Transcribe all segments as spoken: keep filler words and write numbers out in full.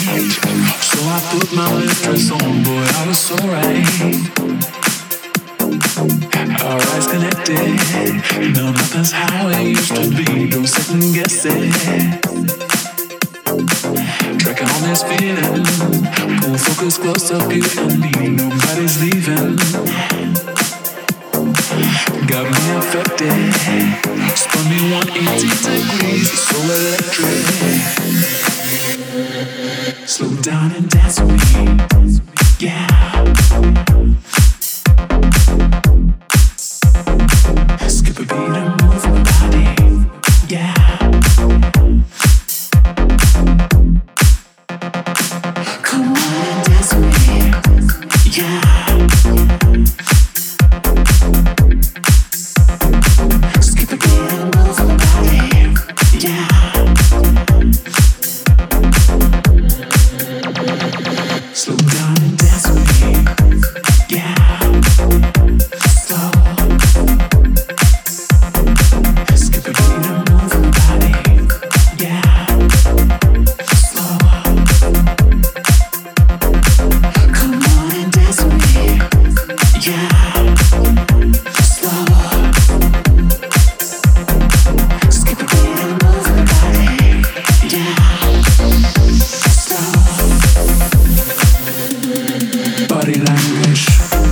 So I put my left dress on, boy, I was so right. Our eyes connected, no, nothing's how it used to be. Don't second guess it. Tracking on this feeling, pull focus close up, you and me. Nobody's leaving. Got me affected, spun me one hundred eighty degrees, so electric. Slow down and dance with me, yeah. Skip a beat and move my body, yeah. Come on and dance with me, yeah. Slow down and dance with me, yeah. Slow. Skip a beat and move your body, yeah. Slow. Come on and dance with me, yeah. Slow. Skip a beat and move your body, yeah. Body language.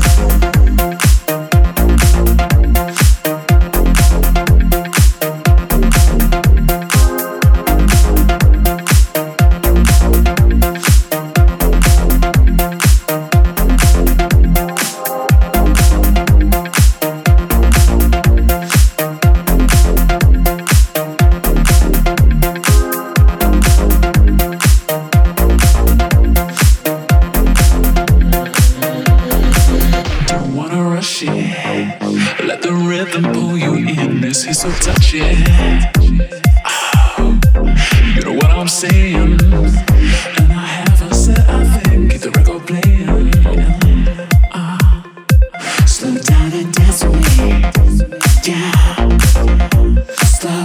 Let the rhythm pull you in. This is so touchy. Oh, you know what I'm saying? And I haven't said a thing. Keep the record playing. Uh, slow down and dance with me, yeah. Slow.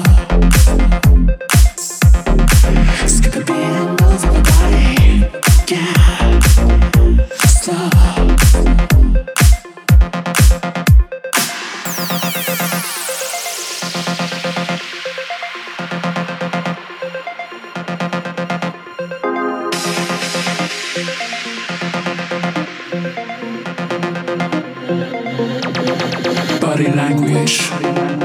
Skip a beat and move your body, yeah. Slow. Body language.